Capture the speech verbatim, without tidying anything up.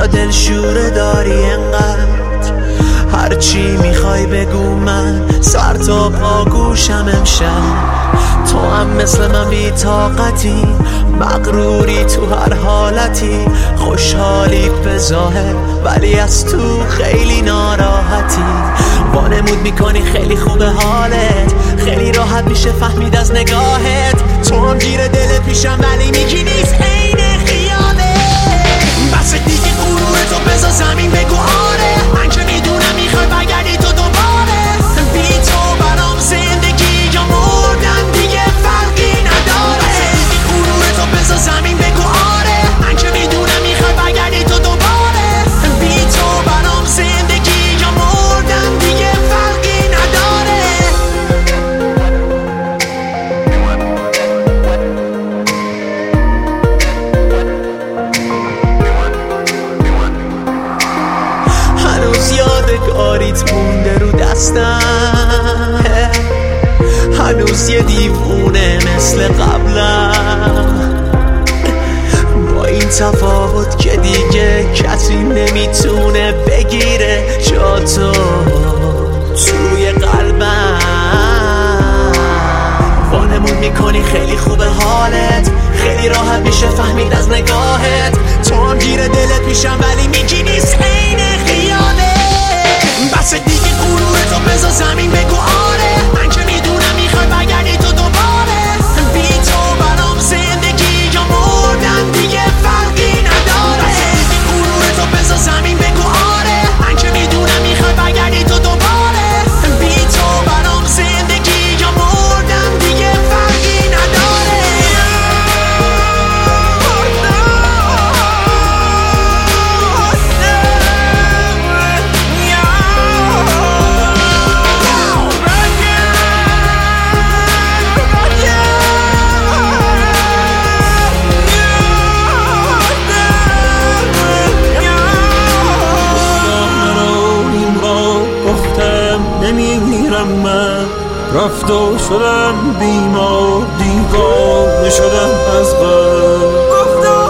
دلشوره داری انقدر، هرچی میخوای بگو من سر تا پا گوشم امشب. تو هم مثل من بی طاقتی، مغروری تو هر حالتی، خوشحالی به ظاهر ولی از تو خیلی ناراحتی. وانمود میکنی خیلی خوبه حالت، خیلی راحت میشه فهمید از نگاهت. تو هم گیر دلت پیشم ولی میگی نیست عین خیالت. بس دیگه غرورتو بذار زمین بگو آره، من که میدونم میخوای بگردی تو دوباره. بی تو برام زندگی یا مردن دیگه فرقی نداره. بس دیگه غرورتو بذار زمین بگو آره، من که میدونم میخوای بگردی تو دوباره. بی تو برام زندگی یا مردن دیگه فرقی نداره. هنوز یادگاریت مونده رو دستم، هنوز یه دیوونه مثل قبلم، با این تفاوت که دیگه کسی نمیتونه بگیره جاتو توی قلبم. وانمود میکنی خیلی خوبه حالت، خیلی راحت میشه فهمید از نگاهت. تو هم گیر دلت میشم ولی میگی نیست عین خیالت. بس دیگه غرورتو بذار زمین بگو آره، من که میدونم میخوای بگردی تو دوباره. بی تو برام زندگی یا مردن دیگه فرقی نداره. بس دیگه غرورتو بذار زمین بگو آره، من که میدونم میخوای بگردی تو دوباره. بی تو برام زندگی یا مردن دیگه فرقی نداره. نمیمیرم من، رفت و شدم بیمار، دیوانه شدم از بر.